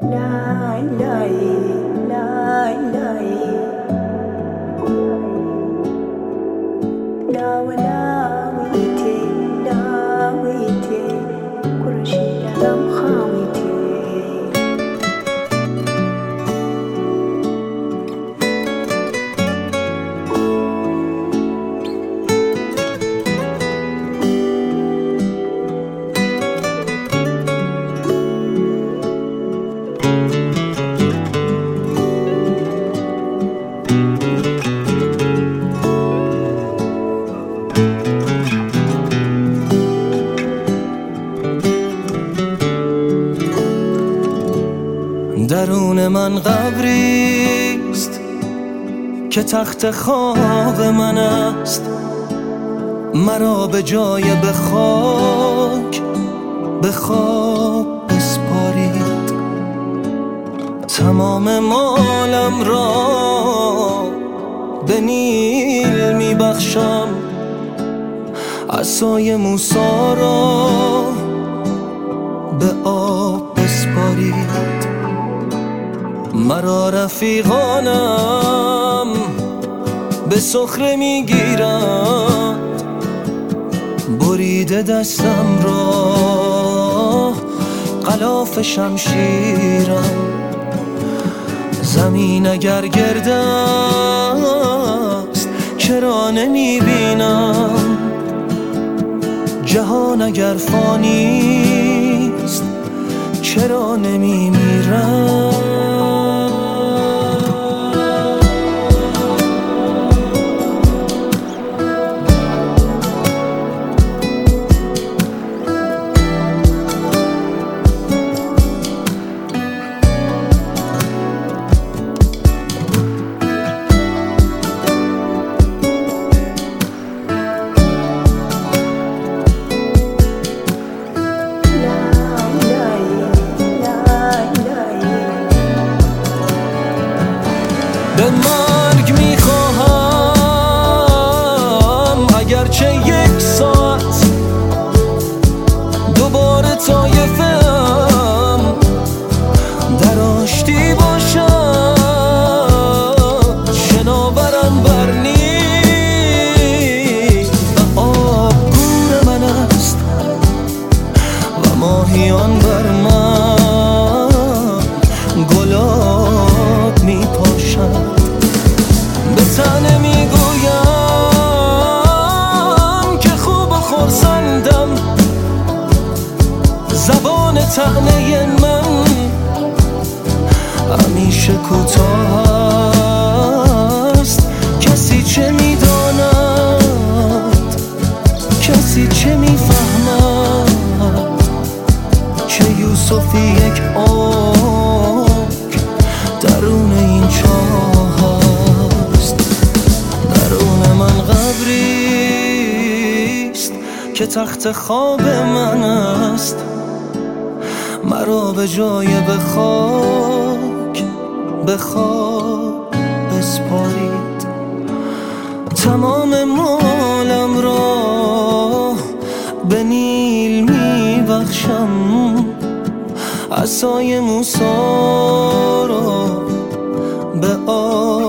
درون من قبریست که تخت خواب من است، مرا به جای به خاک بسپارید. تمام مالم را به نیل می بخشم، عصای موسی را به آب بسپارید. مرا رفیقانم به سخره میگیرند، بریده دستم را غلاف شمشیرم. زمین اگر گرد است چرا نمیبینم، جهان اگر فانیست چرا نمیمیرم. به مرگ میخواهم اگرچه یک ساعت دوباره طایفم در آشتی باشد، شناورم بر نیل و آب گور من است و ماهیان بر من گلاب میپاشد. به تنه میگویم که خوب و خرسندم، زبان طعنه من همیشه کوتاه است. کسی چه میداند، کسی چه میفهمد، چه یوسفی یک آنک درون این چاه است. درون من قبریست که تخت خواب من است، مرا به جای به خاک بسپارید. تمام مالم را به نیل می بخشم، عصای موسی را به آب